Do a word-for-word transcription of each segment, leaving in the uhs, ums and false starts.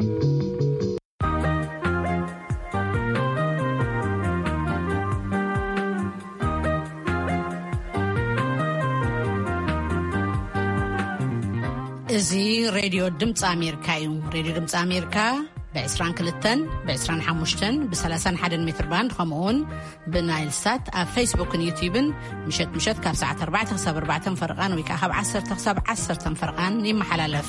እዚ ሬድዮ ድምፂ ኣሜሪካ እዩ። ሬድዮ ድምፂ ኣሜሪካ ب22 ب25 ب31 ሜትር ባንድ ከምኡውን ብናይል ሳት ኣብ ፌስቡክን ዩቲዩብን ምሸት ምሸት ካብ ሰዓት ኣርባዕተ ክሳብ ኣርባዕተ ፈርቃን ወይ ከዓ ካብ ዓሰርተ ክሳብ ዓሰርተ ፈርቃን ይመሓላለፍ።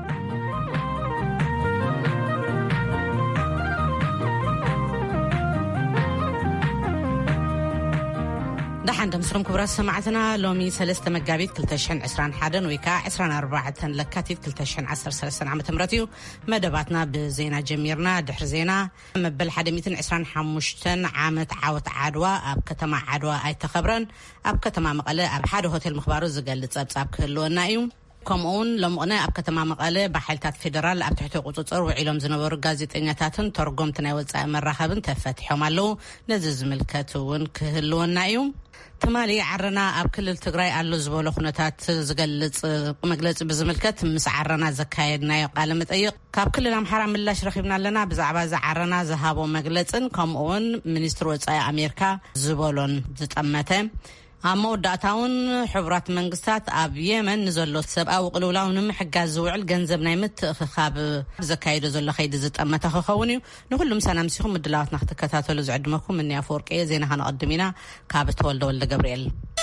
دحين مسلم كبرات سمعتنا لومي سلسة مقابيت كلتاشن عسران حادن ويكا عسران أربعة لكاتيت كلتاشن عسر سلسة عام تمرتيو مدباتنا بزينة جميرنا دحر زينة مبل حدميتن عسران حموشتن عامت عاوت عدوى أب كتما عدوى أي تخبرن أب كتما مقالة أب حادو هوتيل مخبارو زقال تسابساب كلونا ايوم كمون لمغنا أب كتما مقالة بحالتات فيدرال أب تحتو قطوطر وعيلوم زنبور غازيطينياتاتن ترجم تناوصا مرحبن تفتحوا مالو نزز ملكتون كهلونا ايوم تمالي عرنا أب كل التجري على زبالة خناتات زقلت مجلس بزملكت مس عرنا زكايدنا يقال متأيق كاب كل الأم حرام الله شرخيبنا لنا بزعبا زعرنا ذهبوا مجلسن كمون منستر وصايا أمريكا زبالون زتأمته أما وداتاون حبرات منقصات أب يمن نزلوا سبعة وقلوا لهم حجاز وعل جنزب نايمت خاب زكايد زل خيد زت أما تخوني نقولهم سنة مسيهم الدلات نختكتات ولا زعدمكم مني أفورك إيه زين هنقدمينا كابت ولد ولد جبريل.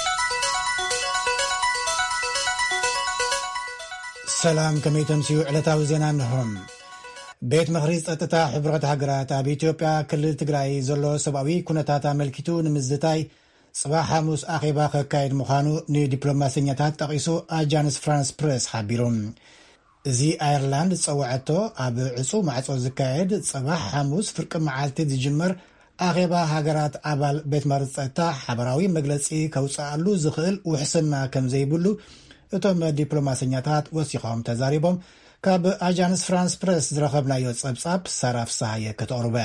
سلام كميتم سيو على تاوزينانهم بيت مخريز أتتا حبرات هجرات أبي إثيوبيا كل تجري زلوا سبعوي كنا تاتا ملكتو نمزتاي صباح حموس أخيبا خكايد مخانو ني دبلوماسينياتات تقيسو أجانس فرانس بريس حبيرون زي أيرلاند صوعتو أب عصو معصو زكايد صباح حموس فرق معالتي دي جمر أخيبا هاجرات أبال بيت مرصتا حبراوي مجلسي كوصالو زخل وحسنا كم زيبولو اتوم دبلوماسينياتات وسيخهم تزاريبهم كاب أجانس فرانس بريس زرخبنا يوصبصاب سراف سايا كتوربا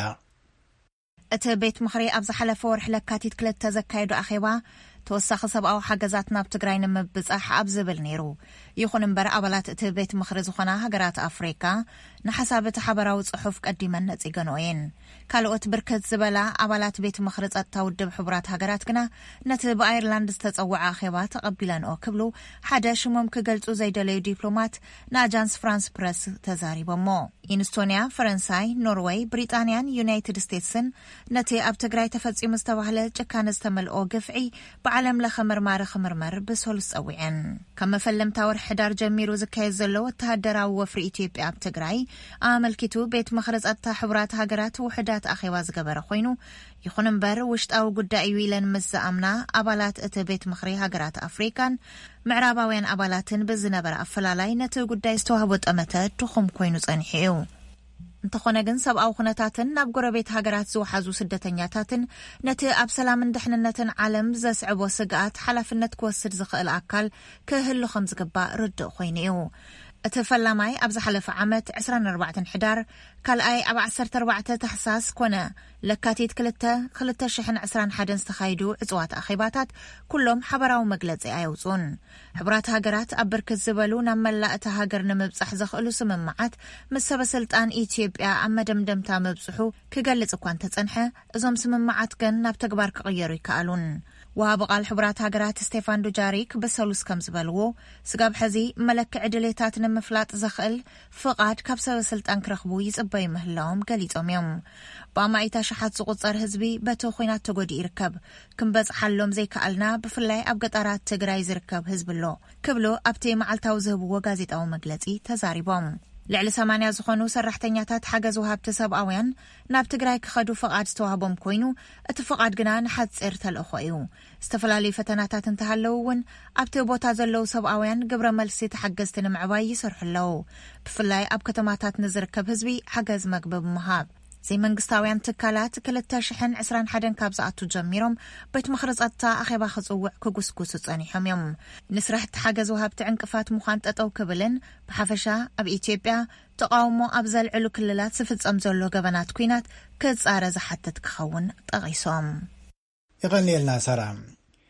أت بيت مخري أبز حلفو رحلة كاتيت كلت تزكايدو أخيوا توسخ سبعو حجزاتنا بتجرين مبزح أبزبل نيرو يخون مبر أبلات أت بيت مخري زخنا هجرات أفريقيا نحسابت حبراو صحف قديما نتيجنوين كالوت بركت زبلا أبلات بيت مخري التودب حبرات هجرات كنا نتب أيرلاند استتصوع أخيوا تقبلان أو قبلو حدا شمم كجلتو زي دليل دبلومات ناجانس فرانس بريس تزاري بمو إنستونيا فرنساي نروي بريطانيا يونايتد ستيتسن نتي أب تجري تفزي مستوهلة كان استمل أو قفعي بعلم لخمر مار خمر مر بسولس أوعن كما فلم تور حدار جميرو زكاي زلو تهدرا وفري إثيوبيا أب تجري عمل كتو بيت مخرز أتا حبرات هاجرات وحدات أخيواز جبر خوينو يخون مبر وشت أو قد أيويلن مز أمنا أبالات أت بيت مخري هاجرات أفريقان معراباوين أبالاتن بزنبر أفلالاي نتو قد يستوهبت أمتا تخم كوينو زنحيو انتخونا جن سبعة وخناتاتن ناب قربيت هاجرات زو حزو سدتنياتاتن نتي أب سلام اندحننتن عالم زسعب وسقات حلفنت كوسر زخيل أكل كهلو خمس قباء رد خوينيو اتفلاماي أبز حلف عمت عسران أربعة حدار كال أي أبع عسرت أربعة تحساس كونا لكاتيت كلتا خلتا شحن عسران حدن استخايدو عزوات أخيباتات كلهم حبراو مقلت زي أيوزون حبرات هاجرات أبرك الزبالو نملا أتهاجر نمبصح زخلو سممعات مسبا سلطان إثيوبيا أما دمدمتا مبصحو كقلت أكوان تتنحى إزوم سممعات كن ناب تقبار كغيرو يكالون وابقى الحبرات هاجرات ستيفان دوجاريك بسولوس كم زبالو سقاب حزي ملك عدليتات نمفلات زخل فقاد كابسا سلطان كرخبو يزباي مهلاهم قليتهم يوم باما ايتا شحات سقوطر هزبي باتو خوينات تقود يركب كم بز حلوم زي كالنا بفلاي أبقطارات تقراي زركب هزبلو كبلو أبتي معالتاو زهبو وغازيت أو مقلتي تزاريبهم لعل سمانيا زخونو سرحتنياتات حاجزو هابت سبعوين ناب تقراي كخدو فقاد ستوهبهم كوينو اتفقاد قنان حد سيرتل أخوئيو استفلالي فتناتات انتهالوون أبتي بوتا زلو سبعوين قبر ملسي تحجزتن معواي يسرح اللو بفلاي أب كتماتات نزركب هزبي حجز مقبب مهاب زي منقستاويان تكالات كلتا شحن عسران حدن كابزاتو جميرهم بيت مخرز أتا أخيبا خزوع كوكوسكوسو تانيحهم يوم نسرح تحاجزو هابت عنقفات مخانت أتو كبلن بحفشا أب إثيوبيا تقاومو أبزل علو كللات سفز أمزولو قبنات كوينات كز آرز حتى تكخون تغيسوم يغني لنا سرام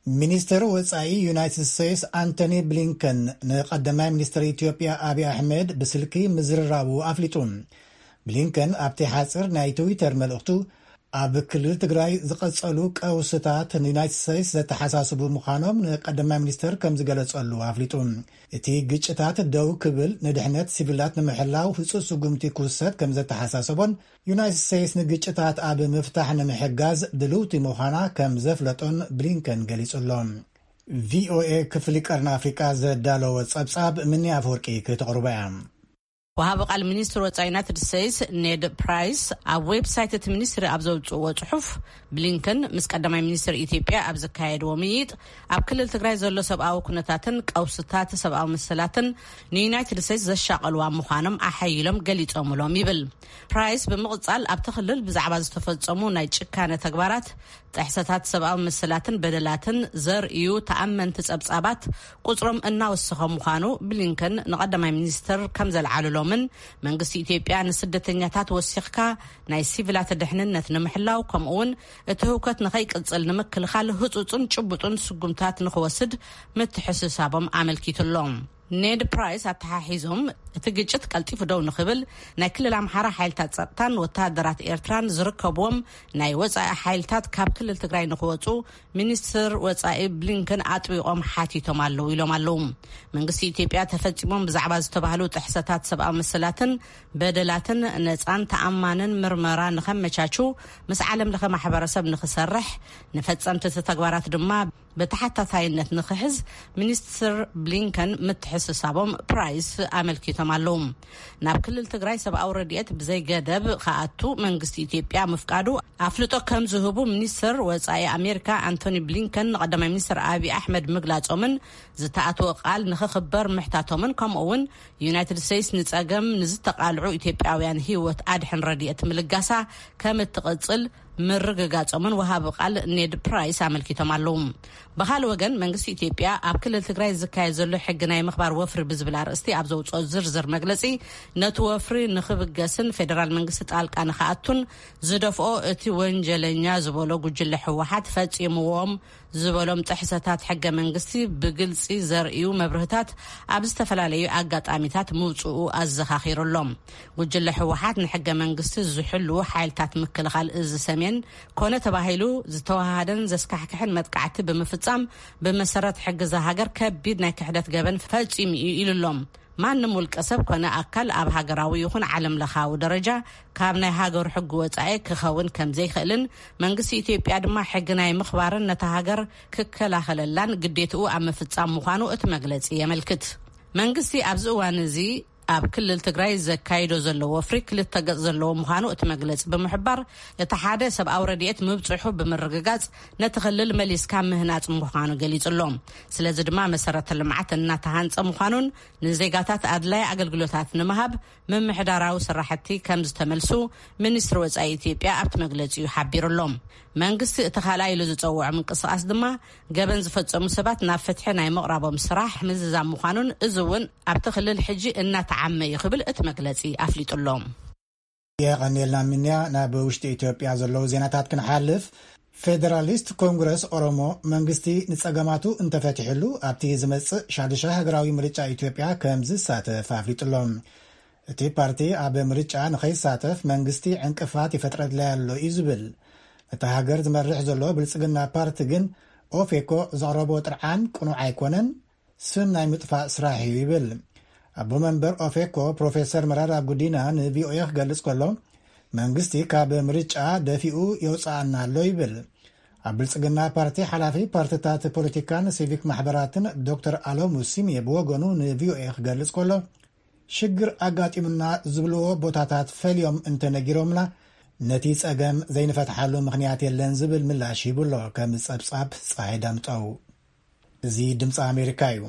ሚኒስትር ወጻኢ ዩናይትድ ስቴትስ አንቶኒ ብሊንከን ንቀዳማይ ሚኒስትር ኢትዮጵያ አብይ አሕመድ ብስልኪ ምዝርራቡ አፍሊጡ። ብሊንከን ኣብቲ ሓፅር ናይ ትዊተር መልእኽቱ ኣብ ክልል ትግራይ ዝቐጸሉ ቀውስታት ንዩናይትድ ስቴትስ ዘተሓሳስቡ ምዃኖም ንቀዳማይ ሚኒስትር ከም ዝገለጸሉ ኣፍሊጡ። እቲ ግጭታት ደው ክብል ንድሕነት ሲቪላት ንምሕላው ህፁፅ ስጉምቲ ክውሰድ ከም ዘተሓሳሰቦን ዩናይትድ ስቴትስ ንግጭታት ኣብ ምፍታሕ ንምሕጋዝ ድልውቲ ምዃና ከም ዘፍለጦን ብሊንከን ገሊጹሎም። ቪኦኤ ክፍሊ ቀርኒ ኣፍሪቃ ዘዳለወ ጸብጻብ ምኒ ኣፈወርቂ ክተቕርበ እያ። وهاب قال منيستر وصاي يونايتد ستيتس نيد برايس ኣብ ዌብሳይት እቲ ሚኒስትሪ ኣብ ዘውፅዎ ጽሑፍ ብሊንከን ምስ ቀዳማይ ሚኒስትር ኢትዮጵያ ኣብ ዘካየድዎ ምይይጥ ኣብ ክልል ትግራይ ዘሎ ሰብኣዊ ኩነታትን ቀውስታት ሰብኣዊ መሰላትን ንዩናይትድ ስቴትስ ዘሻቀልዋ ምዃኖም ኣሓይሎም ገሊጾምሎም ይብል። ፕራይስ ብምቕጻል ኣብቲ ክልል ብዛዕባ ዝተፈጸሙ ናይ ጭካነ ተግባራት ጥሕሰታት ሰብኣዊ መሰላትን በደላትን ዘርእዩ ተኣመንቲ ጸብጻባት ቁጽሮም እናወሰኸ ምዃኑ ብሊንከን ንቀዳማይ ሚኒስትር ከም ዘልዓልሎምን መንግስቲ ኢትዮጵያ ንስደተኛታት ወሲኽካ ናይ ሲቪላት ድሕንነት ንምሕላው ከምኡውን እቲ ህውከት ንኸይቅጽል ንምክልኻል ህጹጽን ጭቡጡን ስጉምታት ንኽወስድ ምትሕስሳቦም ኣመልኪቱሎም። ኔድ ፕራይስ ኣተሓሒዞም እቲ ግጭት ቀልጢፉ ደው ንኽብል ናይ ክልል ኣምሓራ ሓይልታት ጸጥታን ወታደራት ኤርትራን ዝርከብዎም ናይ ወጻኢ ሓይልታት ካብ ክልል ትግራይ ንኽወፁ ሚኒስትር ወጻኢ ብሊንከን ኣጥቢቖም ሓቲቶም ኣለዉ ኢሎም ኣለዉ። መንግስቲ ኢትዮጵያ ተፈጺሞም ብዛዕባ ዝተባህሉ ጥሕሰታት ሰብኣዊ መሰላትን በደላትን ነፃን ተኣማንን ምርመራ ንኸመቻቹ ምስ ዓለም ለኸ ማሕበረሰብ ንኽሰርሕ ንፈጸምቲ ተግባራት ድማ በተሓታታይነት ንኽሕዝ ሚኒስትር ብሊንከን ምትሕስሳቦም ፕራይስ ኣመልኪቶም ኣለዉ። ናብ ክልል ትግራይ ሰብኣዊ ረድኤት ብዘይ ገደብ ከኣቱ መንግስቲ ኢትዮጵያ ምፍቃዱ ኣፍልጦ ከም ዝህቡ ሚኒስትር ወጻኢ ኣሜሪካ አንቶኒ ብሊንከን ንቀዳማይ ሚኒስትር አብይ አሕመድ ምግላጾምን ዝተኣተወ ቃል ንኽኽበር ምሕታቶምን ከምኡውን ዩናይትድ ስቴትስ ንጸገም ንዝተቃልዑ ኢትዮጵያውያን ህይወት ኣድሕን ረድኤት ምልጋሳ ከም እትቕጽል ምርግጋጾምን ወሃብ ቃል ኔድ ፕራይስ ኣመልኪቶም ኣለዉ። በኻል ወገን መንግስቲ ኢትዮጵያ ኣብ ክልል ትግራይ ዝካየድ ዘሎ ሕጊ ናይ ምኽባር ወፍሪ ብዝብል ኣርእስቲ ኣብ ዘውፅኦ ዝርዝር መግለጺ ነቲ ወፍሪ ንኽብገስን ፌደራል መንግስቲ ጣልቃ ንኽኣቱን ዝደፍኦ እቲ ወንጀለኛ ዝበሎ ጉጅለ ሕወሓት ፈጺምዎም ዝበሎም ጥሕሰታት ሕገ መንግስቲ ብግልጺ ዘርእዩ መብርህታት ኣብ ዝተፈላለዩ ኣጋጣሚታት ምውፅኡ ኣዘኻኺሩሎም። ጉጅለ ሕወሓት ንሕገ መንግስቲ ዝሕልው ሓይልታት ምክልኻል እዚ ሰሜን ኮነ ተባሂሉ ዝተዋሃደን ዘስካሕክሕን መጥቃዕቲ ብምፍጻም ብመሰረት ሕጊ ሃገር ከቢድ ናይ ክሕደት ገበን ፈጺሙ ኢሉሎም። ማንም ውልቀ ሰብ ኮነ ኣካል ኣብ ሃገራዊ ይኹን ዓለም ለኻዊ ደረጃ ካብ ናይ ሃገር ሕጊ ወጻኢ ክኸውን ከም ዘይኽእልን መንግስቲ ኢትዮጵያ ድማ ሕጊ ናይ ምኽባርን ነታ ሃገር ክከላኸለላን ግዴትኡ ኣብ ምፍጻም ምዃኑ እቲ መግለጺ የመልክት። መንግስቲ ኣብዚ እዋን እዚ ኣብ ክልል ትግራይ ዘካይዶ ዘሎ ወፍሪ ክልተ ገጽ ዘለዎ ምዃኑ እቲ መግለጺ ብምሕባር እቲ ሓደ ሰብኣዊ ረድኤት ምብጽሑ ብምርግጋጽ ነቲ ክልል መሊስካ ምህናጽ ምዃኑ ገሊጹሎም። ስለዚ ድማ መሰረተ ልምዓት እናተሃንጸ ምዃኑን ንዜጋታት ኣድላይ ኣገልግሎታት ንምሃብ ምምሕዳራዊ ስራሕቲ ከም ዝተመልሱ ሚኒስትሪ ወጻኢ ኢትዮጵያ ኣብቲ መግለጺኡ ሓቢሩሎም። መንግስቲ እቲ ካልኣይ ኢሉ ዝጸውዖ ምንቅስቓስ ድማ ገበን ዝፈጸሙ ሰባት ናብ ፍትሒ ናይ ምቕራቦም ስራሕ ምዝዛም ምዃኑን እዚ እውን ኣብቲ ክልል ሕጂ እናተዓመ ይኽብል እቲ መግለጺ ኣፍሊጡሎም። የቐኒልና ምንያ ናብ ውሽጢ ኢትዮጵያ ዘለዉ ዜናታት ክንሓልፍ። ፌደራሊስት ኮንግረስ ኦሮሞ መንግስቲ ንጸገማቱ እንተፈትሕሉ ኣብቲ ዝመጽእ ሻድሻይ ሃገራዊ ምርጫ ኢትዮጵያ ከም ዝሳተፍ ኣፍሊጡሎም። እቲ ፓርቲ ኣብ ምርጫ ንኸይሳተፍ መንግስቲ ዕንቅፋት ይፈጥረትለይ ኣሎ እዩ ዝብል። እቲ ሃገር ዝመርሕ ዘሎ ብልጽግና ፓርቲ ግን ኦፌኮ ዘቕረቦ ጥርዓን ቁኑዕ ኣይኮነን፣ ስም ናይ ምጥፋእ ስራሕ እዩ ይብል። ኣቦ መንበር ኦፌኮ ፕሮፌሰር መራራ ጉዲና ንቪኦኤ ክገልጽ ከሎ መንግስቲ ካብ ምርጫ ደፊኡ የውፅኣና ኣሎ ይብል። ኣብ ብልጽግና ፓርቲ ሓላፊ ፓርቲታት ፖለቲካን ሲቪክ ማሕበራትን ዶክተር ኣሎሙ ሲምየ ብወገኑ ንቪኦኤ ክገልጽ ከሎ ሽግር ኣጋጢሙና ዝብልዎ ቦታታት ፈልዮም እንተነጊሮምና ነቲ ጸገም ዘይንፈትሓሉ ምኽንያት የለን ዝብል ምላሽ ይብሎ ከም ጸብጻብ ፀሓይ ዳምጠው። እዚ ድምፂ ኣሜሪካ እዩ።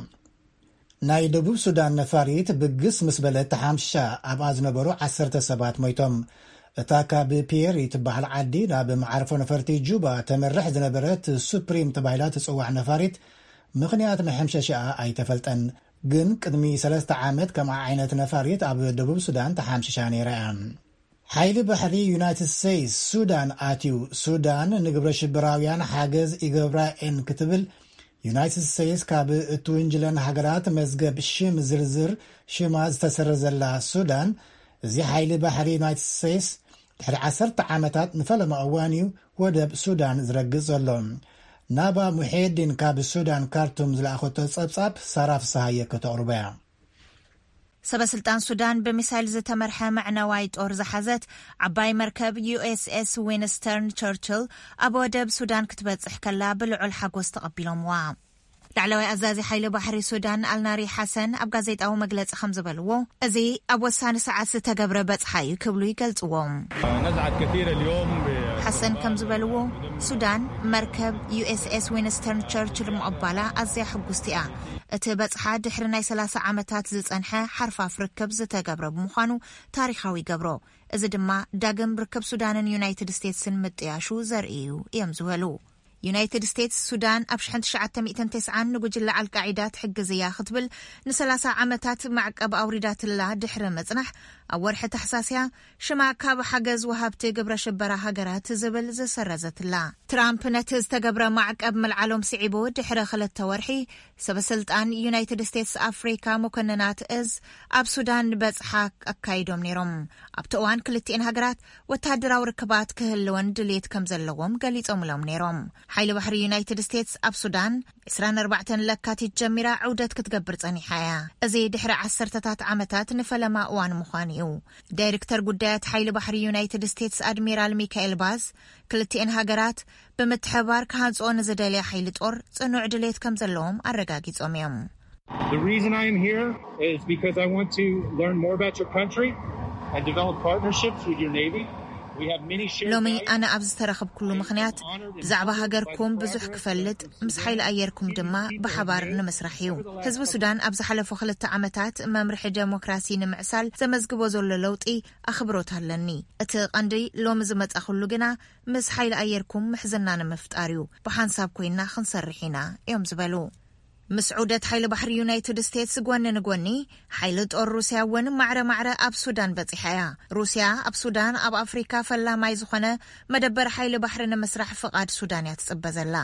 ናይ ደቡብ ሱዳን ነፋሪት ብግስ ምስ በለት ሓምሻ ኣብኣ ዝነበሩ ዓሰርተ ሰባት ሞይቶም። እታ ካብ ፒየሪ ትበሃል ዓዲ ናብ መዓርፎ ነፈርቲ ጁባ ተመርሕ ዝነበረት ሱፕሪም ተባሂላ ትጽዋዕ ነፋሪት ምኽንያት መሐምሸሽኣ ኣይተፈልጠን። ግን ቅድሚ ሰለስተ ዓመት ከምኣ ዓይነት ነፋሪት ኣብ ደቡብ ሱዳን ተሓምሽሻ ነይራ እያ። ሓይሊ ባሕሪ ዩናይትድ ስቴትስ ሱዳን ኣትዩ ሱዳን ንግብረ ሽብራውያን ሓገዝ ይገብራ እየን ክትብል ዩናይትድ ስቴትስ ካብ እትውንጅለን ሃገራት መዝገብ ሽም ዝርዝር ሽማ ዝተሰረዘላ ሱዳን እዚ ሓይሊ ባሕሪ ዩናይትድ ስቴትስ ድሕሪ ዓሰርተ ዓመታት ንፈለማ እዋን እዩ ወደብ ሱዳን ዝረግፅ ዘሎ። ናባ ሙሒዲን ካብ ሱዳን ካርቱም ዝለኣኸቶ ጸብጻብ ሳራፍ ሰሃየ ከተቕርበያ። ሰበስልጣን ሱዳን በሚሳይል ዝተመርሐ መዕነዋይ ጦር ዝሓዘት ዓባይ መርከብ ዩኤስኤስ ዊንስተርን ቸርችል ኣብ ወደብ ሱዳን ክትበጽሕ ከላ ብልዑል ሓጎስ ተቐቢሎምዋ። ላዕለዋይ ኣዛዚ ሓይሊ ባሕሪ ሱዳን ኣልናሪ ሓሰን ኣብ ጋዜጣዊ መግለፂ ከም ዝበልዎ እዚ ኣብ ወሳኒ ሰዓት ዝተገብረ በጽሓ እዩ ክብሉ ይገልጽዎም። ሓሰን ከም ዝበልዎ ሱዳን መርከብ ዩኤስኤስ ዊንስተርን ቸርችል ምቕባላ ኣዝያ ሕጉስቲ እያ። እቲ በጽሓ ድሕሪ ናይ ሰላሳ ዓመታት ዝጸንሐ ሓርፋፍ ርክብ ዝተገብረ ብምዃኑ ታሪኻዊ ገብሮ። እዚ ድማ ዳግም ርክብ ሱዳንን ዩናይትድ ስቴትስን ምጥያሹ ዘርኢ እዩ እዮም ዝበሉ። ዩናይትድ ስቴትስ ሱዳን ኣብ ሽሕን ትሽዓተ ሚእትን ተስዓን ንጉጅለ አልቃዒዳ ትሕግዝ እያ ክትብል ንሰላሳ ዓመታት ማዕቀብ ኣውሪዳትላ ድሕሪ መጽናሕ ኣብ ወርሒ ታሕሳስያ ሽማ ካብ ሓገዝ ወሃብቲ ግብረ ሽበራ ሃገራት ዝብል ዝሰረዘትላ። ትራምፕ ነቲ ዝተገብረ ማዕቀብ መልዓሎም ስዒቡ ድሕሪ ክልተ ወርሒ ሰበስልጣን ዩናይትድ ስቴትስ ኣፍሪካ መኮንናት እዝ ኣብ ሱዳን በጽሓ ኣካይዶም ነይሮም። ኣብቲ እዋን ክልቲአን ሃገራት ወታደራዊ ርክባት ክህልወን ድሌት ከም ዘለዎም ገሊጾምሎም ነይሮም። ሓይሊ ባሕሪ ዩናይትድ ስቴትስ ኣብ ሱዳን عشرين أربعة ለካቲት ጀሚራ ዑደት ክትገብር ጸኒሓ እያ። እዚ ድሕሪ ዓሰርተታት ዓመታት ንፈለማ እዋን ምዃን እዩ። ዳይሬክተር ጉዳያት ሓይሊ ባሕሪ ዩናይትድ ስቴትስ ኣድሚራል ሚካኤል ባዝ ክልቲአን ሃገራት ብምትሕባር ክሃንጽኦ ንዝደልያ ሓይሊ ጦር ጽኑዕ ድሌት ከም ዘለዎም ኣረጋጊጾም እዮም። The reason I am here is because I want to learn more about your country and develop partnerships with your Navy. ሎሚ ኣነ ኣብ ዝተረኸብ ኩሉ ምኽንያት ብዛዕባ ሃገርኩም ብዙሕ ክፈልጥ ምስ ሓይሊ ኣየርኩም ድማ ብሓባር ንምስራሕ እዩ። ህዝቢ ሱዳን ኣብ ዝሓለፉ ክልተ ዓመታት መምርሒ ዴሞክራሲ ንምዕሳል ዘመዝግቦ ዘሎ ለውጢ ኣኽብሮት ኣለኒ። እቲ ቀንዲ ሎሚ ዝመጻ ኩሉ ግና ምስ ሓይሊ ኣየርኩም ምሕዝና ንምፍጣር እዩ። ብሓንሳብ ኮይና ክንሰርሕ ኢና እዮም ዝበሉ። ምስ ዑደት ሓይሊ ባሕሪ ዩናይትድ ስቴትስ ጎኒ ንጎኒ ሓይሊ ጦር ሩስያ እውን ማዕረ ማዕረ ኣብ ሱዳን በጺሓ እያ። ሩስያ ኣብ ሱዳን ኣብ ኣፍሪካ ፈላማይ ዝኾነ መደበር ሓይሊ ባሕሪ ንምስራሕ ፍቓድ ሱዳን እያ ትጽበዘላ።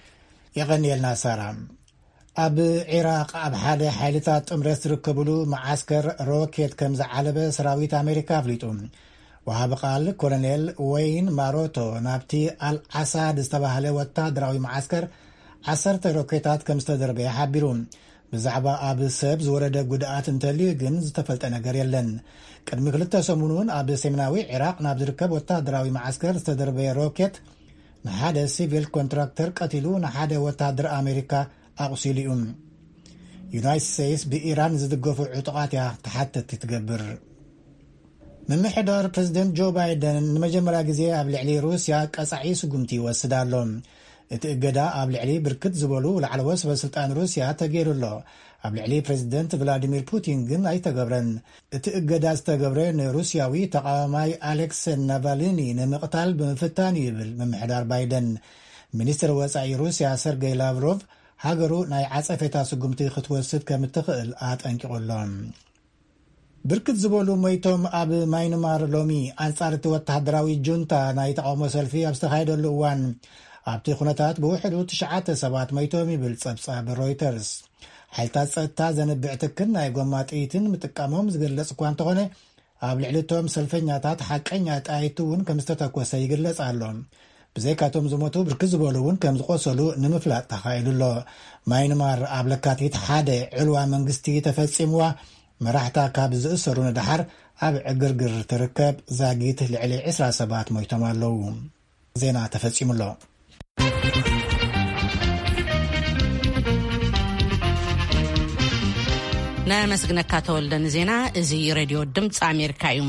ይቐኒየልና ሳራ ኣብ ኢራቅ ኣብ ሓደ ሓይልታት ጥምረት ዝርከብሉ መዓስከር ሮኬት ከም ዝዓለበ ሰራዊት ኣሜሪካ ኣፍሊጡ። ወሃቢ ቃል ኮሎኔል ወይን ማሮቶ ናብቲ አልዓሳድ ዝተባህለ ወታደራዊ መዓስከር ዓሰርተ ሮኬታት ከም ዝተደርበ ሓቢሩ። ብዛዕባ ኣብ ሰብ ዝወረደ ጉድኣት እንተልዩ ግን ዝተፈልጠ ነገር የለን። ቅድሚ ክልተ ሰሙኑን ኣብ ሰሜናዊ ኢራቅ ናብ ዝርከብ ወታደራዊ መዓስከር ዝተደርበ ሮኬት ንሓደ ሲቪል ኮንትራክተር ቀቲሉ ንሓደ ወታደር ኣሜሪካ ኣቁሲሉ እዩ። ዩናይትድ ስቴትስ ብኢራን ዝድገፉ ዕጡቃት እያ ተሓተት ትገብር። ምምሕዳር ፕሬዚደንት ጆ ባይደን ንመጀመርያ ግዜ ኣብ ልዕሊ ሩስያ ቀጻዒ ስጉምቲ ይወስድ ኣሎ። እቲ እገዳ ኣብ ልዕሊ ብርክት ዝበሉ ላዕለዎት ሰበስልጣን ሩስያ ተገይሩሎ። ኣብ ልዕሊ ፕሬዚደንት ቭላዲሚር ፑቲን ግን ኣይተገብረን። እቲ እገዳ ዝተገብረ ንሩስያዊ ተቃዋማይ ኣሌክስ ናቫልኒ ንምቕታል ብምፍታን ይብል ምምሕዳር ባይደን። ሚኒስትር ወጻኢ ሩስያ ሰርጌይ ላቭሮቭ ሃገሩ ናይ ዓጸፈታ ስጉምቲ ክትወስድ ከም እትኽእል ኣጠንቂቖሎም። ብርክት ዝበሉ ሞይቶም ኣብ ማይንማር ሎሚ ኣንጻር እቲ ወተሃደራዊ ጁንታ ናይ ተቃውሞ ሰልፊ ኣብ ዝተኻየደሉ እዋን ኣብቲ ኩነታት ብውሕዱ ትሽዓተ ሰባት ሞይቶም ይብል ጸብጻብ ሮይተርስ። ሓይልታት ጸጥታ ዘንብዕ ትክን ናይ ጎማ ጥይትን ምጥቃሞም ዝገለጽ እኳ እንተኾነ ኣብ ልዕሊቶም ሰልፈኛታት ሓቀኛ ጣይቱ እውን ከም ዝተተኮሰ ይግለጽ ኣሎ። ብዘይካቶም ዝሞቱ ብርክት ዝበሉ እውን ከም ዝቆሰሉ ንምፍላጥ ተኻኢሉሎ። ማይንማር ኣብ ለካቲት ሓደ ዕልዋ መንግስቲ ተፈጺምዋ መራሕታ ካብ ዝእሰሩ ንድሓር ኣብ ዕግርግር ትርከብ ዛጊት ልዕሊ عشرين ሰባት ሞይቶም ኣለዉ። ዜና ተፈጺሙሎ። ናመስግነካ ተወልደን ዜና እዚ ሬድዮ ድምፂ ኣሜሪካ እዩ።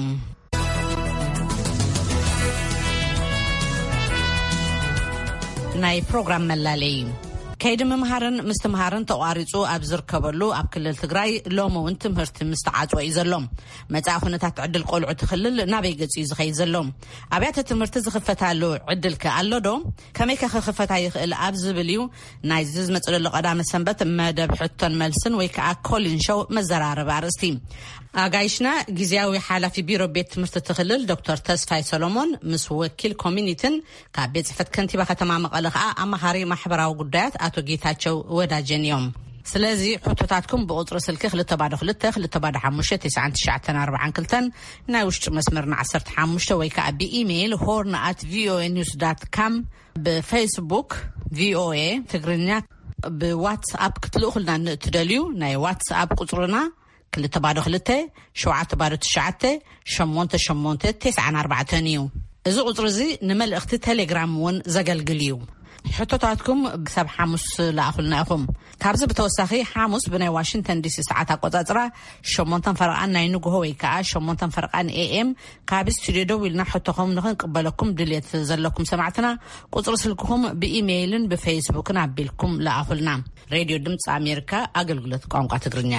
ናይ ፕሮግራም መላለይ ከይዲ ምምሃርን ምስትምሃርን ተቋሪጹ ኣብ ዝርከበሉ ኣብ ክልል ትግራይ ሎሞውን ትምህርቲ ምስተዓጽወ እዩ ዘሎ። መጻኢ ኩነታት ዕድል ቆልዑ ትኽልል ናበይ ገጽ እዩ ዝኸይድ ዘሎ? ኣብያተ ትምህርቲ ዝኽፈታሉ ዕድል ከ ኣሎ ዶ? ከመይ ከ ክኽፈታ ይኽእል ኣብ ዝብል እዩ ናይ ዝመጽለሉ ቀዳመ ሰንበት መደብ ሕቶን መልስን ወይ ከዓ ኮሊን ሾው መዘራረብ ኣርእስቲ። ኣጋይሽና ጊዜያዊ ሓላፊ ቢሮ ቤት ትምህርቲ ትኽልል ዶክተር ተስፋይ ሰሎሞን ምስ ወኪል ኮሚኒቲን ካብ ቤት ጽሕፈት ከንቲባ ከተማ መቐለ ከዓ ኣማኻሪ ማሕበራዊ ጉዳያት ኣቶ ጌታቸው ወዳጀን እዮም ስለዚ ሕቶታትኩም ብቁጥሪ ስልኪ ክልተ ባዶ ክልተ ክልተ ባዶ ሓሙሽተ ትስዓን ትሽዓተን ኣርባዓን ክልተን ናይ ውሽጢ መስመርና ዓሰርተ ሓሙሽተ ወይ ከዓ ብኢሜይል ሆርን ኣት ቪኦኤ ኒውስ ዳት ካም ብፌስቡክ ቪኦኤ ትግርኛ ብዋትስኣፕ ክትልእኹልና ንእትደልዩ ናይ ዋትስኣፕ ቁፅርና ክልተ ባዶ ክልተ ሸውዓተ ባዶ ትሽዓተ ሸሞንተ ሸሞንተ ትስዓን ኣርባዕተን እዩ እዚ ቁፅሪ እዚ ንመልእኽቲ ቴሌግራም እውን ዘገልግል እዩ ሕቶታትኩም ብሰብ ሓሙስ ላእኹልና ኢኹም ካብዚ ብተወሳኺ ሓሙስ ብናይ ዋሽንግተን ዲሲ ሰዓት ኣቆፃፅራ ሸሞንተ ፈርቓን ናይ ንግሆ ወይ ከዓ ሸሞንተ ፈርቓን ኤኤም ካብ ስቱድዮ ደው ኢልና ሕቶኹም ንኽንቅበለኩም ድልየት ዘለኩም ሰማዕትና ቁፅሪ ስልክኹም ብኢሜይልን ብፌስቡክን ኣቢልኩም ላእኹልና ሬድዮ ድምፂ ኣሜሪካ ኣገልግሎት ቋንቋ ትግርኛ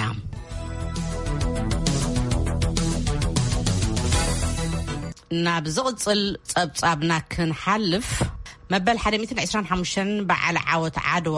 ናብ ዝቕፅል ፀብጻብና ክንሓልፍ መበል ሓደ ሚእትን ዒስራን ሓሙሽተን በዓል ዓወት ዓድዋ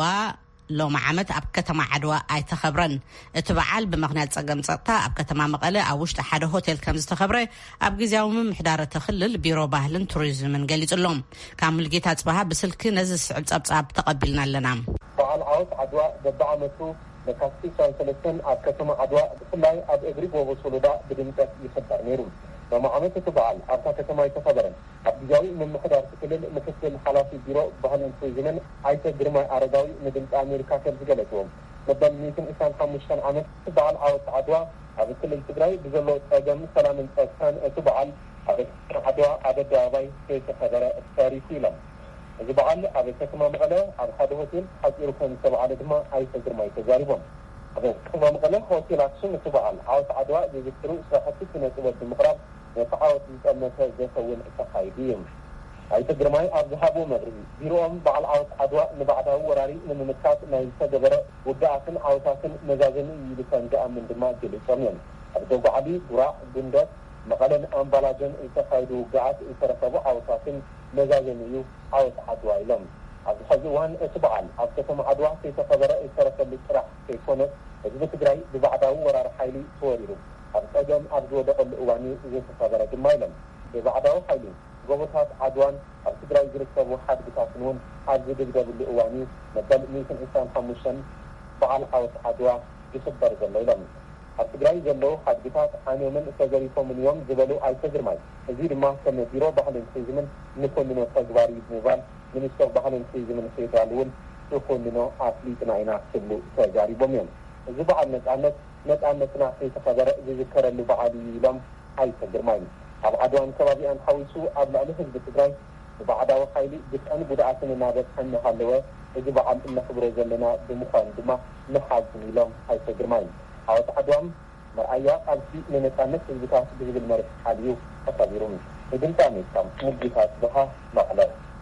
ሎሚ ዓመት ኣብ ከተማ ዓድዋ ኣይተኸብረን እቲ በዓል ብምኽንያት ፀገም ፀጥታ ኣብ ከተማ መቐለ ኣብ ውሽጢ ሓደ ሆቴል ከም ዝተኸብረ ኣብ ግዝያዊ ምምሕዳር እቲ ክልል ቢሮ ባህልን ቱሪዝምን ገሊጹሎም ካብ ሙልጌታ ጽባሃ ብስልኪ ነዚ ስዕብ ፀብጻብ ተቐቢልና ኣለና በዓል ዓወት ዓድዋ በብዓመቱ ለካቲት ሰለስተ ኣብ ከተማ ዓድዋ ብፍላይ ኣብ እግሪ ጎቦ ሶሎዳ ብድምቀት ይኽበር ነይሩ ሎሚ ዓመት እቲ በዓል ኣብታ ከተማ ኣይተኸበረን ኣብ ግዝያዊ ምምሕዳር ክልል ምክትል ሓላፊ ቢሮ ባህልን ቱሪዝምን ኣይተ ግርማይ ኣረጋዊ ንድምፂ ኣሜሪካ ከም ዝገለጽዎም መበል ሚእትን ዒስራን ሓሙሽተን ዓመት በዓል ዓወት ዓድዋ ኣብ ክልል ትግራይ ብዘሎ ፀገም ሰላምን ፀጥታን እቲ በዓል ኣብ ዓድዋ ኣብ ኣደባባይ ከይተኸበረ ተሪፉ ኢሎም እዚ በዓል ኣብ ከተማ መቐለ ኣብ ሓደ ሆቴል ሓፂሩ ከም ዝተበዓለ ድማ ኣይተ ግርማይ ተዛሪቦም ኣብ ከተማ መቐለ ሆቴል ኣክሱም እቲ በዓል ዓወት ዓድዋ ዝዝክሩ ስራሕቲ ስነ ጥበብ ብምቕራብ ነቲ ዓወት ዝፀመተ ዘኸውን ተኻይዱ እዩ ኣይተ ግርማይ ኣብ ዝሃቦ መብርሂ ቢሮኦም በዓል ዓወት ዓድዋ ንባዕዳዊ ወራሪ ንምምካት ናይ ዝተገበረ ውግኣትን ዓወታትን መዛዘኒ ኢሉ ከም ዝኣምን ድማ ገሊፆም እዮም ኣብ ደጓዓሊ ጉራዕ ጉንደት መቐለን ኣምባላጀን ዝተኻይዱ ውግኣት ዝተረኸቡ ዓወታትን መዛዘኒ እዩ ዓወት ዓድዋ ኢሎም ኣብ ሕዚ እዋን እቲ በዓል ኣብ ከተማ ዓድዋ ከይተኸበረ ዝተረፈሉ ጥራሕ ከይኮነ ህዝቢ ትግራይ ብባዕዳዊ ወራሪ ሓይሊ ተወሪሩ ኣብ ፀገም ኣብ ዝወደቐሉ እዋን ዝተኸበረ ድማ ኢሎም ብባዕዳዊ ሓይሊ ጎቦታት ዓድዋን ኣብ ትግራይ ዝርከቡ ሓድግታትን እውን ኣብ ዝድብደብሉ እዋን መበል ሚእትን ዒስራን ሓሙሽተን በዓል ዓወት ዓድዋ ይኽበር ዘሎ ኢሎም ኣብ ትግራይ ዘለዉ ሓድግታት ዓንዮምን ተገሪፎምን እዮም ዝበሉ ኣይተ ግርማይ እዚ ድማ ከም ቢሮ ባህልን ቱሪዝምን ንኮንኖ ተግባር እዩ ብምባል ሚኒስተር ባህልን ቱሪዝምን ፌደራል እውን ንኮንኖ ኣፍሊጥና ኢና ክብሉ ተዛሪቦም እዮም እዚ በዓል ነፃነት ነፃነትና ከይተኸበረ ዝዝከረሉ በዓል ኢሎም ኣይተ ግርማይ ኣብ ዓድዋን ከባቢኣን ሓዊሱ ኣብ ልዕሊ ህዝቢ ትግራይ ብባዕዳዊ ሓይሊ ግፍዕን ጉድኣትን እናበፅሐ እናሃለወ እዚ በዓል እነኽብሮ ዘለና ብምዃኑ ድማ ንሓዝን ኢሎም ኣይተ ግርማይ ዓወት ዓድዋም መርኣያ ቃልሲ ንነፃነት ህዝብታት ብዝብል መርሒ ሓልዩ ተኸቢሩ ንድምፂ ኣሜሪካ ሙልጌታ ጽባሃ መቐለ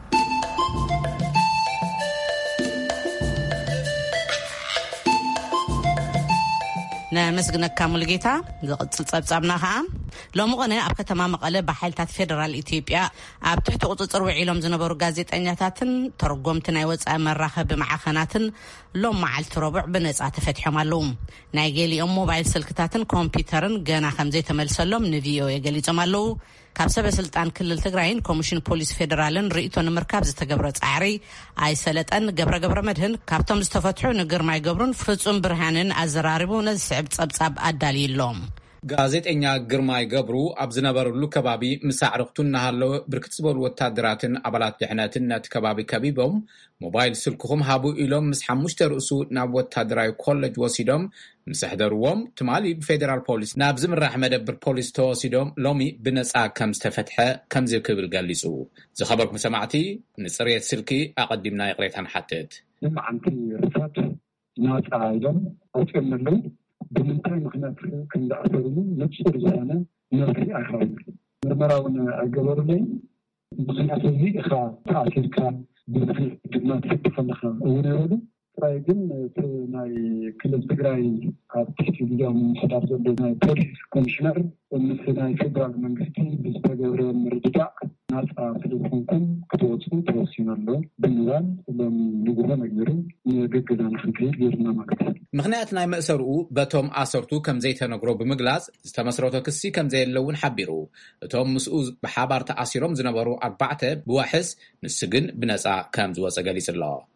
ነመስግነካ ሙልጌታ ዝቕፅል ፀብጻብና ከዓ ሎሚ ቐነ ኣብ ከተማ መቐለ ብሓይልታት ፌደራል ኢትዮጵያ ኣብ ትሕቲ ቁፅፅር ውዒሎም ዝነበሩ ጋዜጠኛታትን ተርጎምቲ ናይ ወፃኢ መራኸቢ ማዕኸናትን ሎም መዓልቲ ረቡዕ ብነፃ ተፈትሖም ኣለዉ ናይ ገሊኦም ሞባይል ስልክታትን ኮምፒተርን ገና ከም ዘይተመልሰሎም ንቪኦኤ ገሊፆም ኣለዉ ካብ ሰበስልጣን ክልል ትግራይን ኮሚሽን ፖሊስ ፌደራልን ርእቶ ንምርካብ ዝተገብረ ጻዕሪ ኣይሰለጠን ገብረ ገብረ መድህን ካብቶም ዝተፈትሑ ንግርማይ ገብሩን ፍጹም ብርሃንን ኣዘራሪቡ ነዚ ስዕብ ፀብጻብ ኣዳልዩሎም ጋዜጠኛ ግርማይ ገብሩ ኣብ ዝነበረሉ ከባቢ ምስ ኣዕርኽቱ እናሃለወ ብርክት ዝበሉ ወታደራትን ኣባላት ድሕነትን ነቲ ከባቢ ከቢቦም ሞባይል ስልክኹም ሃቡ ኢሎም ምስ ሓሙሽተ ርእሱ ናብ ወታደራዊ ኮሌጅ ወሲዶም ምስ ኣሕደርዎም ትማሊ ብፌደራል ፖሊስ ናብ ዝምራሕ መደብር ፖሊስ ተወሲዶም ሎሚ ብነፃ ከም ዝተፈትሐ ከምዚ ክብል ገሊጹ ዝኸበርኩም ሰማዕቲ ንፅሬት ስልኪ ኣቐዲምና ይቕሬታ ንሓትት ንመዓንቲ ርፋት ናፃ ኢሎም ኣውፅኦምሉ ብምንታይ ምክንያት ከም ዝኣሰሩሉ ንጹር ዝኾነ መርሒ ኣይኸውኑ ምርመራ እውን ኣይገበሩለይ ምክንያት እዚ ኢኻ ተኣሲርካ ብምክንያት ድማ ትፍትፈለኻ እውን ይበሉ ጥራይ ግን ናይ ክልል ትግራይ ኣብ ትሕቲ ግዝያዊ ምምሕዳር ዘሎ ናይ ፖሊስ ኮሚሽነር ምስ ናይ ፌደራል መንግስቲ ብዝተገብረ ምርድዳእ ናፃ ስለዝኾንኩም ክትወፁ ተወሲኑ ኣሎ ብምባል ሎም ንጉሆ ነጊሩ ንግግና ንክንከይድ ጌርና ማለት እዩ ምክንያት ናይ መእሰርኡ በቶም ኣሰርቱ ከም ዘይተነግሮ ብምግላጽ ዝተመስረተ ክሲ ከም ዘየለውን ሓቢሩ እቶም ምስኡ ብሓባር ተኣሲሮም ዝነበሩ ኣርባዕተ ብዋሕስ ንስ ግን ብነፃ ከም ዝወፀ ገሊጹ ኣሎ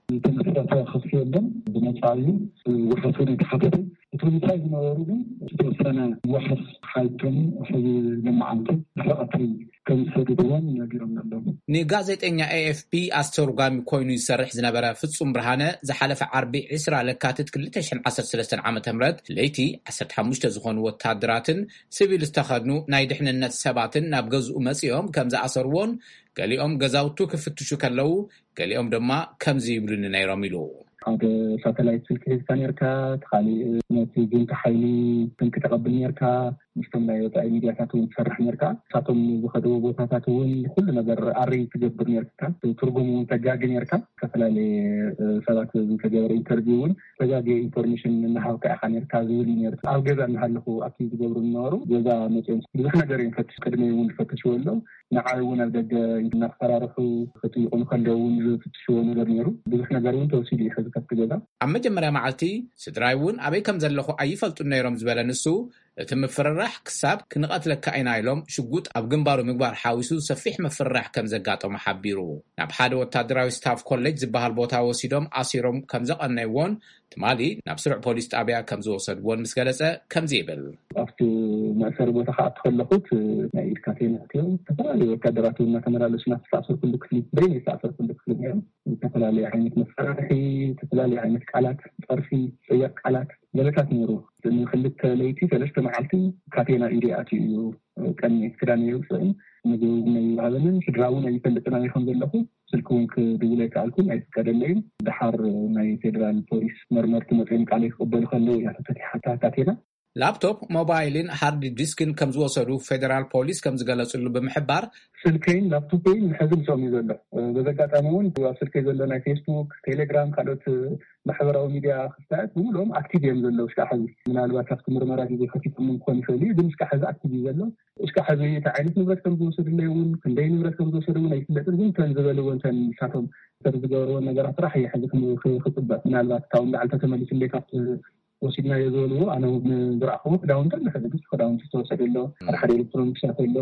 ተመሳሳይ خصيصا بمصاري وحصول الحفظ تونسي نورودي توسنا وحص حالتم في جماعته حقتي كم سدوان نغيرم نلو ني ጋዜጠኛ A F P አስተርጓሚ ኮይኑ ይሰርሕ ዝነበረ ፍጹም ብርሃነ ዝሓለፈ ዓርቢ عشرة ለካቲት ክልተ ሺህ ዓሰርተ ሰለስተ ዓመተ ምህረት ለይቲ ዓሰርተ ሓሙሽተ ዝኾኑ ወታደራትን ሲቪል ዝተኸድኑ ናይ ድሕንነት ሰባትን ናብ ገዝኡ መጽኦም ከም ዝኣሰርዎን ገሊኦም ገዛውቱ ክፍትሹ ከለው ገሊኦም ድማ ከምዚ ይብሉን ነይሮም ኢሉ هذا ساتلايت سلكي كانيركا تخالي نتي جنت حيلي كنت تقبل نيركا مستمع يوتا ميديا تاتون تسرح نيركا ساتون بخدو بوتاتون كل نظر اري تجبر نيركا ترجمون تجاج نيركا كفلالي سبات كجبر انترفيون تجاج انفورميشن نحو كاخانيركا زولي نيركا او جزا نحلو اكيد جبر النورو جزا نتين بخنا جرين فتش قدمي ون فتش ولو نعاون الدج نخرارحو فتيقون خلون فتشو نيرو بخنا جرين توسيلي ኣብ መጀመርያ መዓልቲ ስድራይውን ኣበይ ከም ዘለኹ ኣይፈልጡ ነይሮም ዝበለ ንሱ እቲ ምፍርራሕ ክሳብ ክንቐትለካ ኢና ኢሎም ሽጉጥ ኣብ ግንባሩ ምግባር ሓዊሱ ሰፊሕ ምፍርራሕ ከም ዘጋጠሙ ሓቢሩ ናብ ሓደ ወታደራዊ ስታፍ ኮሌጅ ዝበሃል ቦታ ወሲዶም ኣሲሮም ከም ዘቐነይዎን ትማሊ ናብ ስሩዕ ፖሊስ ጣብያ ከም ዝወሰድዎን ምስ ገለጸ ከምዚ ይብል ኣብቲ ማእሰሪ ቦታ ከዓ ተኸለኹት ናይ ኢድካቴናትዮም ተፈላለዩ ወታደራቱ እናተመላለሱ ናተሳእሰር ኩሉ ክፍሊ ብሬን ይሳእሰር ኩሉ ክፍሊ እዮም ተፈላለዩ ዓይነት መሳርሒ ተፈላለዩ ዓይነት ቃላት ጠርፊ ፅያቅ ቃላት ለበታት ነይሩ ንክልተ ለይቲ ሰለስተ መዓልቲ ካቴና ኢዲኣት እዩ ቀኒ ክዳን ይውፅእን ምግቢ ነይባሃበንን ስድራውን ኣይፈልጥና ይኹን ዘለኹ ስልኩን ክድውለይ ከኣልኩን ኣይፍቀደለይን ድሓር ናይ ፌደራል ፖሊስ መርመርቲ መፅኦም ቃል ይቅበሉ ከለው እያ ተፈቲሓታ ካቴና ላፕቶፕ ሞባይልን ሃርድ ዲስክን ከም ዝወሰዱ ፌደራል ፖሊስ ከም ዝገለጹሉ ብምሕባር ስልከይን ላፕቶፕን ሕዝም ሰው ይዘሎ በዘጋጣሚ እውን ኣብ ስልከይ ዘሎ ናይ ፌስቡክ ቴሌግራም ካልኦት ማሕበራዊ ሚድያ ክስታት ሁሉም አክቲቭ እዮም ዘለው እስከ ሕዚ ምናልባት ኣብቲ ምርመራ ግዜ ከፊቶም እንኳን ይፈልዩ ግን እስከ ሕዚ አክቲቭ ዘሎ እስከ ሕዚ እቲ ዓይነት ንብረት ከም ዝወሰድለይ እውን ክንደይ ንብረት ከም ዝወሰዱ እውን ኣይፍለጥን ግን ተን ዝበልዎ እንተን ሳቶም ዝገበርዎ ነገራት ጥራሕ ሕዚ ክፅበቅ ምናልባት ካብኡ ላዕሊ ተመሊስለይ ካብቲ ወሲድና የዘልዎ ኣነ ዝረኣኹ ክዳውንቲ ንሕድግስ ክዳውንቲ ዝተወሰደሎ ሓደ ኤሌክትሮኒክሳት ኣሎ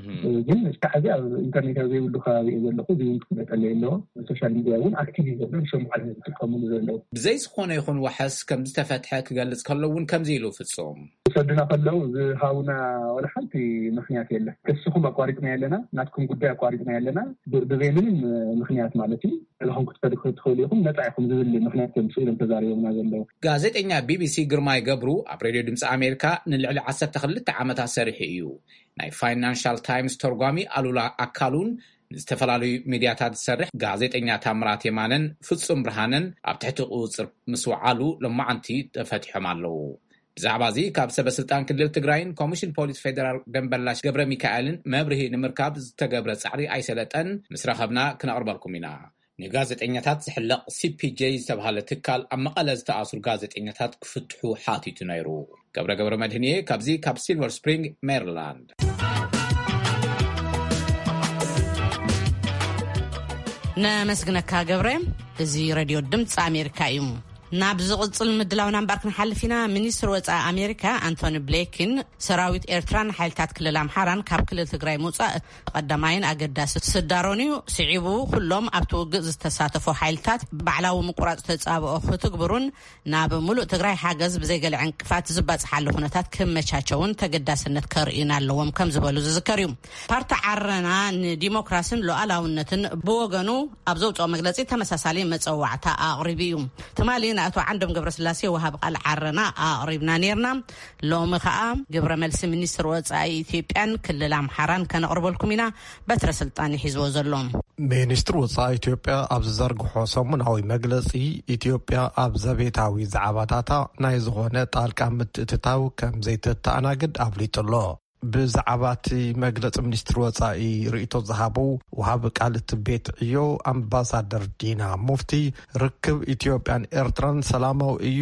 ግን እስከ ሕዚ ኣብ ኢንተርኔት ዘይብሉ ከባቢ እየ ዘለኹ እዚውን ክፍለጠለ የለዎ ሶሻል ሚድያ እውን አክቲቭ ዘሎ ንሰምዓት ዝጥቀሙሉ ዘለው ብዘይ ዝኾነ ይኹን ዋሕስ ከም ዝተፈትሐ ክገልጽ ከለውን ከምዚ ኢሉ ፍጹም ሰድና ከለው ዝሃቡና ወላ ሓንቲ ምክንያት የለ ክስኹም ኣቋሪጥና ያለና ናትኩም ጉዳይ ኣቋሪጥና ያለና ብዘይ ምንም ምክንያት ማለት እዩ ለኹም ክትፈድኹ ትኽእሉ ኢኹም ነፃ ኢኹም ዝብል ምክንያት ከምስኢሎም ተዛሪቦምና ዘለው ጋዜጠኛ ቢቢሲ ግርማይ ገብሩ ኣብ ሬድዮ ድምፂ ኣሜሪካ ንልዕሊ ዓሰርተ ክልተ ዓመታት ሰሪሑ እዩ ናይ ፋይናንሻል ታይምስ ተርጓሚ ኣሉላ ኣካሉን ዝተፈላለዩ ሚድያታት ዝሰርሕ ጋዜጠኛ ታምራት የማነን ፍጹም ብርሃነን ኣብ ትሕቲ ቁፅር ምስ ወዓሉ ሎማዓንቲ ተፈቲሖም ኣለዉ ብዛዕባ እዚ ካብ ሰበስልጣን ክልል ትግራይን ኮሚሽን ፖሊስ ፌደራል ደንበላሽ ገብረ ሚካኤልን መብርሂ ንምርካብ ዝተገብረ ጻዕሪ ኣይሰለጠን ምስ ረኸብና ክነቕርበልኩም ኢና ንጋዜጠኛታት ዝሕለቕ ሲ ፒ ጄ ዝተባሃለ ትካል ኣብ መቐለ ዝተኣስሩ ጋዜጠኛታት ክፍትሑ ሓቲቱ ነይሩ ገብረ ገብረ መድህንየ ካብዚ ካብ ሲልቨር ስፕሪንግ ሜሪላንድ ነመስግነካ ገብረ እዚ ሬድዮ ድምፂ ኣሜሪካ እዩ ናብ ዝቕጽል ምድላውና እምበር ክንሓልፍ ኢና ሚኒስትር ወፃኢ ኣሜሪካ አንቶኒ ብሊንከን ሰራዊት ኤርትራን ሓይልታት ክልል ኣምሓራን ካብ ክልል ትግራይ ምውፃእ ቀዳማይን ኣገዳሲ ስዳሮን እዩ ስዒቡ ኩሎም ኣብቲ ውግእ ዝተሳተፉ ሓይልታት ባዕላዊ ምቁራፅ ተጻብኦ ክትግብሩን ናብ ሙሉእ ትግራይ ሓገዝ ብዘይገለ ዕንቅፋት ዝበፅሓሉ ኩነታት ክመቻቸውን ተገዳስነት ከርእዩና ኣለዎም ከም ዝበሉ ዝዝከር እዩ ፓርቲ ዓረና ንዲሞክራሲን ሉኣላውነትን ብወገኑ ኣብ ዘውፅኦ መግለፂ ተመሳሳሊ መፀዋዕታ ኣቕሪቡ እዩ ትማሊ አቶ ዓንዶም ገብረስላሴ ወሃብ ቃል ዓረና ኣቅሪብና ነርና ሎሚ ከዓ ግብረ መልሲ ሚኒስትር ወፃኢ ኢትዮጵያን ክልል ኣምሓራን ከነቅርበልኩም ኢና በትረ ስልጣን ሒዝዎ ዘሎ ሚኒስትር ወፃኢ ኢትዮጵያ ኣብ ዝዘርግሖ ሰሙናዊ መግለፂ ኢትዮጵያ ኣብ ዘቤታዊ ዛዕባታታ ናይ ዝኾነ ጣልቃ ምትእትታው ከም ዘይተተኣናግድ ኣፍሊጡሎ ብዛዕባቲ መግለፂ ሚኒስትር ወፃኢ ርእቶ ዝሃቡ ወሃብ ቃል ቤት ዕዮ ኣምባሳደር ዲና ሙፍቲ ርክብ ኢትዮጵያን ኤርትራን ሰላማዊ እዩ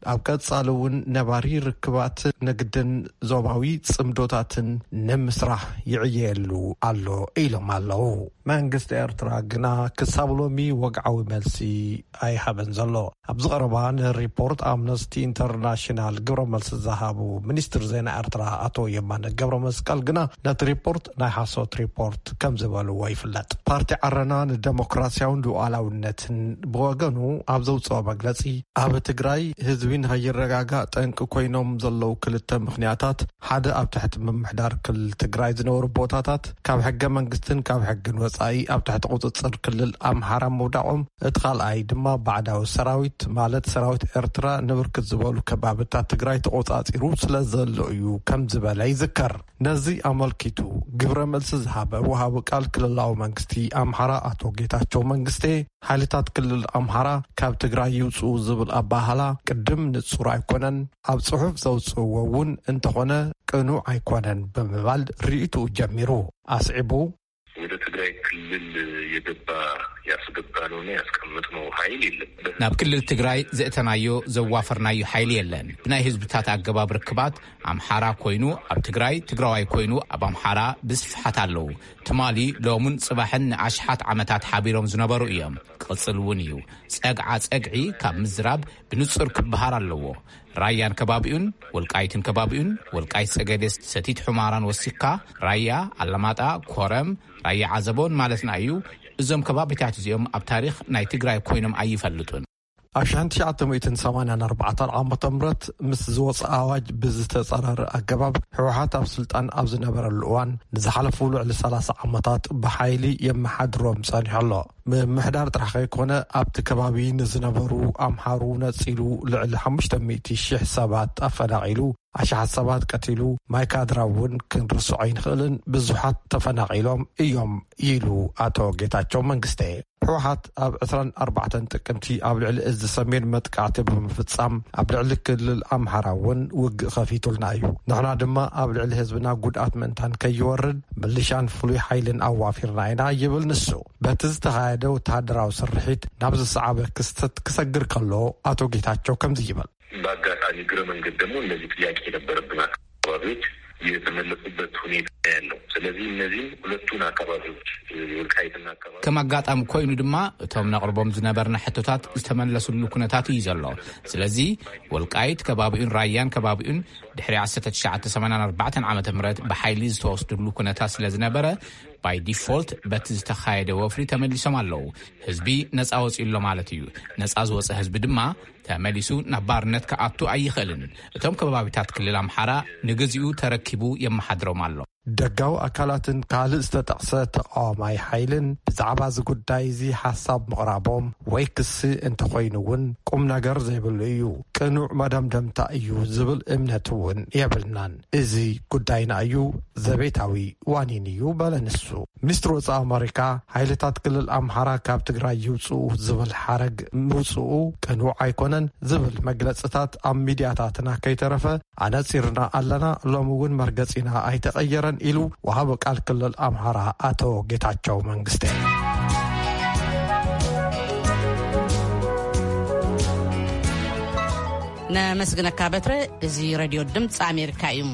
ኣብ ቀጻሊ እውን ነባሪ ርክባት ንግድን ዞባዊ ጽምዶታትን ንምስራሕ ይዕየሉ ኣሎ ኢሎም ኣለዉ። መንግስቲ ኤርትራ ግና ክሳብ ሎሚ ወግዓዊ መልሲ ኣይሃበን ዘሎ። ኣብ ዝቐረባ ንሪፖርት ኣምነስቲ ኢንተርናሽናል ግብረ መልሲ ዝሃቡ ሚኒስትር ዜና ኤርትራ ኣቶ የማነ ገብረ መስቀል ግና ነቲ ሪፖርት ናይ ሓሶት ሪፖርት ከም ዝበልዎ ይፍለጥ። ፓርቲ ዓረና ንዴሞክራሲያውን ሉዓላውነትን ብወገኑ ኣብ ዘውፅኦ መግለፂ ኣብ ትግራይ ህዝቢ ንኸይረጋጋእ ጠንቂ ኮይኖም ዘለው ክልተ ምክንያታት ሓደ ኣብ ትሕቲ ምምሕዳር ክልል ትግራይ ዝነበሩ ቦታታት ካብ ሕገ መንግስትን ካብ ሕግን ወፃኢ ኣብ ትሕቲ ቁፅፅር ክልል ኣምሓራ ምውዳቆም፣ እቲ ካልኣይ ድማ ባዕዳዊ ሰራዊት ማለት ሰራዊት ኤርትራ ንብርክት ዝበሉ ከባቢታት ትግራይ ተቆፃፂሩ ስለ ዘሎ እዩ ከም ዝበለ ይዝከር። ነዚ ኣመልኪቱ ግብረ መልሲ ዝሃበ ወሃቢ ቃል ክልላዊ መንግስቲ ኣምሓራ ኣቶ ጌታቸው መንግስቴ ሓይልታት ክልል ኣምሓራ ካብ ትግራይ ይውፅኡ ዝብል ኣባህላ ቅድም ንጹር ኣይኮነን፣ ኣብ ጽሑፍ ዘውፅእዎ እውን እንተኾነ ቅኑዕ ኣይኮነን ብምባል ርኢቱ ጀሚሩ ኣስዒቡ ወደ ትግራይ ክልል የገባ ያስገባ ነው ያስቀምጥ ነው ኃይል የለም። ናብ ክልል ትግራይ ዘእተናዮ ዘዋፈርናዮ ኃይል የለን። ብናይ ህዝብታት አገባብ ርክባት አምሓራ ኮይኑ ኣብ ትግራይ ትግራዋይ ኮይኑ ኣብ አምሓራ ብስፍሓት ኣለው። ትማሊ ሎሙን ጽባሕን ንኣሽሓት ዓመታት ሓቢሮም ዝነበሩ እዮም። ቅጽል እውን እዩ። ጸግዓ ጸግዒ ካብ ምዝራብ ብንጹር ክበሃር ኣለዎ። ራያን ከባቢኡን ወልቃይትን ከባቢኡን ወልቃይት ጸገዴስ ሰቲት ሑማራን ወሲካ ራያ አላማጣ ኮረም ራያ ዓዘቦን ማለትና እዩ። እዞም ከባቢታት እዚኦም ኣብ ታሪኽ ናይ ትግራይ ኮይኖም ኣይፈልጡን። ኣብ ሸሕን ትሽዓተ ሚእትን ሰማንያን ኣርባዕተ ዓመተ ምህረት ምስ ዝወፅእ ኣዋጅ ብዝተጸረረ ኣገባብ ሕወሓት ኣብ ስልጣን ኣብ ዝነበረሉ እዋን ንዝሓለፉ ልዕሊ ሰላሳ ዓመታት ብሓይሊ የመሓድሮም ጸኒሑ ኣሎ። ምምሕዳር ጥራሕ ከይኮነ ኣብቲ ከባቢ ንዝነበሩ ኣምሓሩ ነጺሉ ልዕሊ ሓሙሽተ ሚእቲ ሽሕ ሰባት ኣፈናቂሉ ኣሽሓት ሰባት ቀቲሉ ማይካድራ እውን ክንርስዖ ኣይንኽእልን ብዙሓት ተፈናቂሎም እዮም ኢሉ ኣቶ ጌታቸው መንግስቴ። ሕወሓት ኣብ ዕስራን ኣርባዕተን ጥቅምቲ ኣብ ልዕሊ እዚ ሰሜን መጥቃዕቲ ብምፍጻም ኣብ ልዕሊ ክልል ኣምሓራ እውን ውግእ ከፊቱልና እዩ። ንሕና ድማ ኣብ ልዕሊ ህዝብና ጉድኣት ምእንታን ከይወርድ ምልሻን ፍሉይ ሓይልን ኣዋፊርና ኢና ይብል ንሱ። በቲ ዝተኻየደ ወተሃደራዊ ስርሒት ናብ ዝሰዓበ ክስተት ክሰግር ከሎ ኣቶ ጌታቸው ከምዚ ይብል። በአጋጣሚ እግረ መንገድ ደግሞ እነዚህ ጥያቄ የነበረብን አካባቢዎች የተመለሱበት ሁኔታ ያለው። ስለዚህ እነዚህም ሁለቱን አካባቢዎች ወልቃይትና አካባቢ ከም አጋጣሚ ኮይኑ ድማ እቶም ነቅርቦም ዝነበርና ሕቶታት ዝተመለሱሉ ኩነታት እዩ ዘሎ። ስለዚ ወልቃይት ከባቢኡን ራያን ከባቢኡን ድሕሪ ዓሰርተ ትሽዓተ ሰማንያን ኣርባዕተ ዓመተ ምህረት ብሓይሊ ዝተወስዱሉ ኩነታት ስለ ዝነበረ ባይ ዲፎልት በቲ ዝተኻየደ ወፍሪ ተመሊሶም ኣለዉ። ህዝቢ ነፃ ወፂሎ ማለት እዩ። ነፃ ዝወፀ ህዝቢ ድማ ተመሊሱ ናብ ባርነት ከኣቱ ኣይኽእልን። እቶም ከባቢታት ክልል ኣምሓራ ንግዚኡ ተረኪቡ የመሓድሮም ኣሎ። ደጋው አካላትን ካልእ ዝተጠቕሰ ተቃዋማይ ሓይልን ብዛዕባ እዚ ጉዳይ እዚ ሓሳብ ምቕራቦም ወይ ክሲ እንተኮይኑ እውን ቁም ነገር ዘይብሉ እዩ፣ ቅኑዕ መደምደምታ እዩ ዝብል እምነት እውን የብልናን። እዚ ጉዳይና እዩ፣ ዘቤታዊ ዋኒን እዩ በለንሱ። ሚኒስትር ወፃኢ ኣሜሪካ ሓይልታት ክልል ኣምሓራ ካብ ትግራይ ይውፅኡ ዝብል ሓረግ ምውፅኡ ቅኑዕ ኣይኮነን ዝብል መግለጽታት ኣብ ሚድያታትና ከይተረፈ ኣነፂርና ኣለና፣ ሎሚ እውን መርገፂና ኣይተቐየረን ኢሉ ወሃበ ቃል ክልል ኣምሓራ ኣቶ ጌታቸው መንግስቴ። ነመስግነካ በትረ። እዚ ሬድዮ ድምፂ ኣሜሪካ እዩ።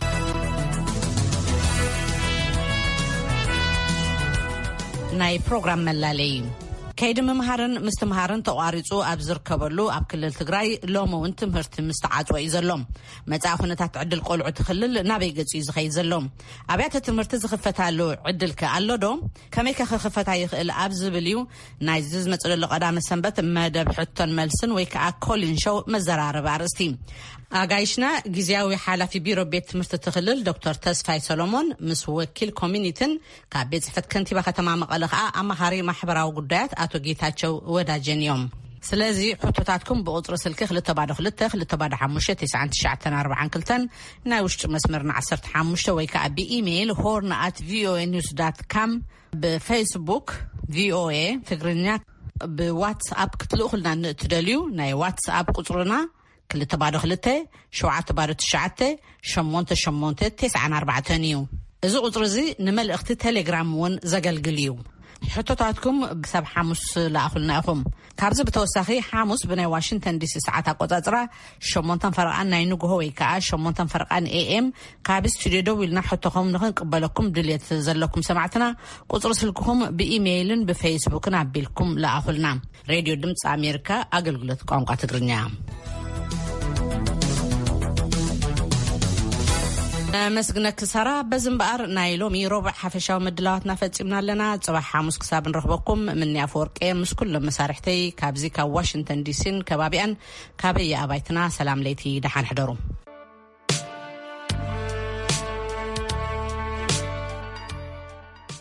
ናይ ፕሮግራም መላለይ ከይዲ ምምሃርን ምስትምሃርን ተቋሪጹ ኣብ ዝርከበሉ ኣብ ክልል ትግራይ ሎሚ እውን ትምህርቲ ምስተዓጽወ እዩ ዘሎ። መጽሓፍ ኩነታት ዕድል ቆልዑ ትኽልል ናበይ ገጽ እዩ ዝኸይድ ዘሎ? ኣብያተ ትምህርቲ ዝኽፈታሉ ዕድል ከ ኣሎ ዶ? ከመይ ክኽፈታ ይኽእል ኣብ ዝብል እዩ ናይ ዝመጽለሉ ቀዳመ ሰንበት መደብ ሕቶን መልስን ወይ ከዓ ኮሊን ሾው መዘራረብ ኣርእስቲ። ኣጋይሽና ጊዜያዊ ሓላፊ ቢሮ ቤት ትምህርቲ ትኽልል ዶክተር ተስፋይ ሰሎሞን ምስ ወኪል ኮሚኒቲን ካብ ቤት ጽሕፈት ከንቲባ ከተማ መቐለ ከዓ ኣማሃሪ ማሕበራዊ ጉዳያት ኣቶ ጌታቸው ወዳጀን እዮም። ስለዚ ሕቶታትኩም ብቁጥሪ ስልኪ ክልተ ባዶ ክልተ ክልተ ባዶ ሓሙሽተ ትስዓን ትሽዓተን ኣርባዓን ክልተን ናይ ውሽጢ መስመርና ዓሰርተ ሓሙሽተ ወይ ከዓ ብኢሜይል ሆርን ኣት ቪኦኤ ኒውስ ዳት ካም ብፌስቡክ ቪኦኤ ትግርኛ ብዋትስኣፕ ክትልእኹልና ንእትደልዩ ናይ ዋትስኣፕ ቁፅርና ክልተ ባዶ ክልተ ሸውዓተ ባዶ ትሽዓተ ሸሞንተ ሸሞንተ ትስዓን ኣርባዕተን እዩ። እዚ ቁፅሪ እዚ ንመልእኽቲ ቴሌግራም እውን ዘገልግል እዩ። ሕቶታትኩም بسب حاموس لأخلنا أخم كارز بتوسخي حاموس بنا واشنطن دي سي ساعات قطاطرا شمونتن فرقان ناينو هوي كا شمونتن فرقان اي ام كاب استوديو دويلنا حتىكم نقبلكم دليت زلكم سمعتنا قصر سلككم بايميلن بفيسبوك نعبيلكم لأخلنا راديو دمص امريكا اغلغلت ቋንቋ ትግርኛ مسجنك سارة بزنبار نايلومي ربع حفشاو مدلاتنا فاتسمنا لنا صباح حاموس كساب نرهبكم من يافورك مس كل مسارحتي كابزي كا واشنطن دي سي كبابيان كابي ابايتنا سلام ليتي دحان حضروا